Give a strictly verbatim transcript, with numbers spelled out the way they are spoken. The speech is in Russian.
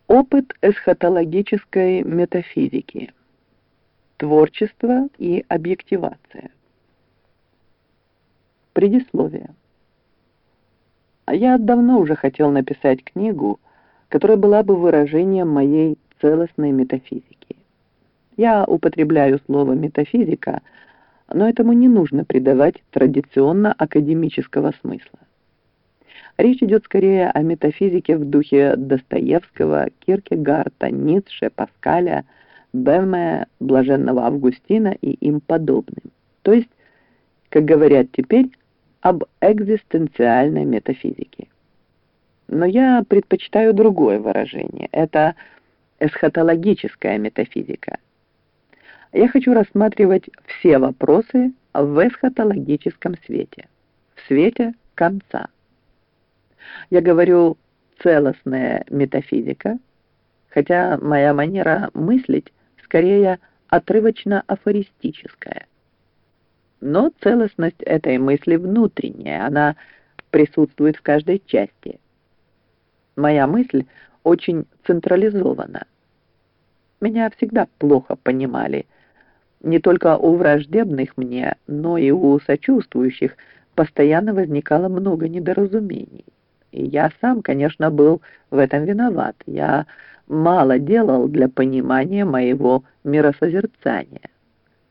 Опыт эсхатологической метафизики. Творчество и объективация. Предисловие. Я давно уже хотел написать книгу, которая была бы выражением моей целостной метафизики. Я употребляю слово «метафизика», но этому не нужно придавать традиционно академического смысла. Речь идет скорее о метафизике в духе Достоевского, Киркегарта, Ницше, Паскаля, Бöhme, Блаженного Августина и им подобным. То есть, как говорят теперь, об экзистенциальной метафизике. Но я предпочитаю другое выражение. Это эсхатологическая метафизика. Я хочу рассматривать все вопросы в эсхатологическом свете, в свете конца. Я говорю «целостная метафизика», хотя моя манера мыслить скорее отрывочно-афористическая. Но целостность этой мысли внутренняя, она присутствует в каждой части. Моя мысль очень централизована. Меня всегда плохо понимали. Не только у враждебных мне, но и у сочувствующих постоянно возникало много недоразумений. И я сам, конечно, был в этом виноват. Я мало делал для понимания моего миросозерцания.